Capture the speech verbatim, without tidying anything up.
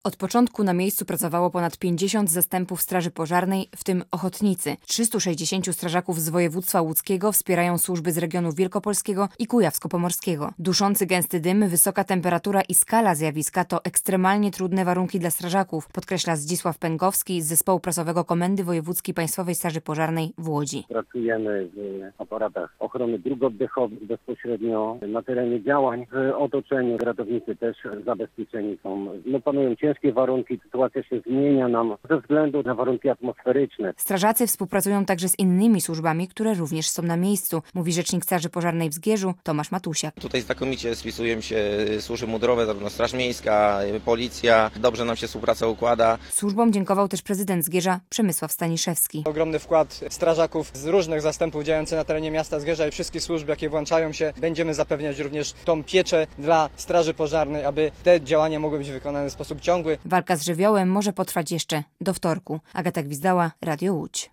Od początku na miejscu pracowało ponad pięćdziesiąt zastępów Straży Pożarnej, w tym ochotnicy. trzystu sześćdziesięciu strażaków z województwa łódzkiego wspierają służby z regionu wielkopolskiego i kujawsko-pomorskiego. Duszący gęsty dym, wysoka temperatura i skala zjawiska to ekstremalnie trudne warunki dla strażaków, podkreśla Zdzisław Pęgowski z Zespołu Prasowego Komendy Wojewódzkiej Państwowej Straży Pożarnej w Łodzi. Pracujemy w aparatach ochrony dróg oddechowych bezpośrednio na terenie działań. W otoczeniu ratownicy też zabezpieczeni są. No, panują ciężkie warunki, sytuacja się zmienia nam ze względu na warunki atmosferyczne. Strażacy współpracują także z innymi służbami, które również są na miejscu, mówi rzecznik Straży Pożarnej w Zgierzu Tomasz Matusiak. Tutaj znakomicie spisują się służby mundurowe, zarówno Straż Miejska, Policja. Dobrze nam się współpraca układa. Służbom dziękował też prezydent Zgierza Przemysław Staniszewski. Ogromny wkład strażaków z różnych zastępów działających na terenie miasta Zgierza i wszystkich służb, jakie włączają się. Będziemy zapewniać również tą pieczę dla Straży Pożarnej, aby te działania mogły być wykonane w sposób ciągły. Walka z żywiołem może potrwać jeszcze do wtorku. Agata Gwizdała, Radio Łódź.